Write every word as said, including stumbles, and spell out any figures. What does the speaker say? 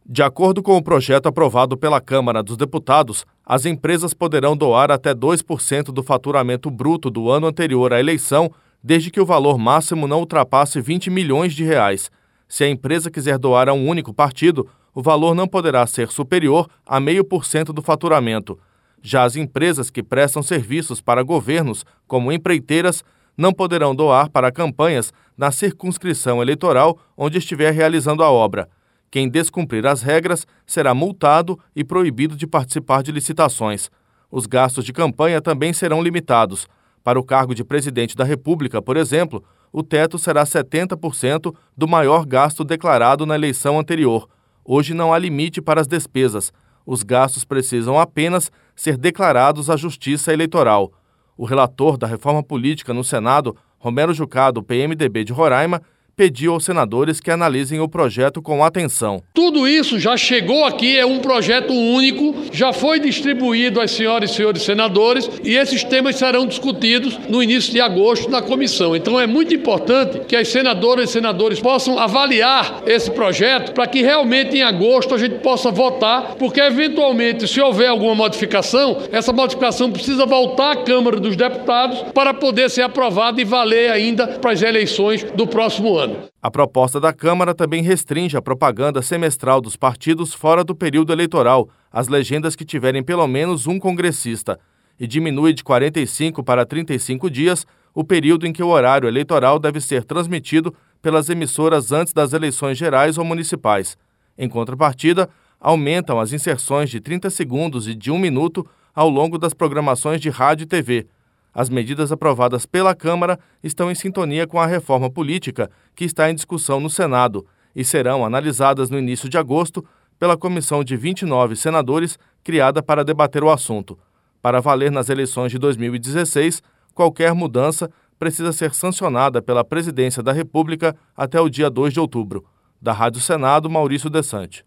De acordo com o projeto aprovado pela Câmara dos Deputados, as empresas poderão doar até dois por cento do faturamento bruto do ano anterior à eleição, desde que o valor máximo não ultrapasse vinte milhões de reais. Se a empresa quiser doar a um único partido, o valor não poderá ser superior a zero vírgula cinco por cento do faturamento. Já as empresas que prestam serviços para governos, como empreiteiras, não poderão doar para campanhas na circunscrição eleitoral onde estiver realizando a obra. Quem descumprir as regras será multado e proibido de participar de licitações. Os gastos de campanha também serão limitados. Para o cargo de presidente da República, por exemplo, o teto será setenta por cento do maior gasto declarado na eleição anterior. Hoje não há limite para as despesas. Os gastos precisam apenas ser declarados à Justiça Eleitoral. O relator da reforma política no Senado, Romero Jucá, do P M D B de Roraima, pediu aos senadores que analisem o projeto com atenção. Tudo isso já chegou aqui, é um projeto único, já foi distribuído às senhoras e senhores senadores e esses temas serão discutidos no início de agosto na comissão. Então é muito importante que as senadoras e senadores possam avaliar esse projeto para que realmente em agosto a gente possa votar, porque eventualmente se houver alguma modificação, essa modificação precisa voltar à Câmara dos Deputados para poder ser aprovada e valer ainda para as eleições do próximo ano. A proposta da Câmara também restringe a propaganda semestral dos partidos fora do período eleitoral, as legendas que tiverem pelo menos um congressista, e diminui de quarenta e cinco para trinta e cinco dias o período em que o horário eleitoral deve ser transmitido pelas emissoras antes das eleições gerais ou municipais. Em contrapartida, aumentam as inserções de trinta segundos e de um minuto ao longo das programações de rádio e T V. As medidas aprovadas pela Câmara estão em sintonia com a reforma política que está em discussão no Senado e serão analisadas no início de agosto pela comissão de vinte e nove senadores criada para debater o assunto. Para valer nas eleições de dois mil e dezesseis, qualquer mudança precisa ser sancionada pela Presidência da República até o dia dois de outubro. Da Rádio Senado, Maurício Desante.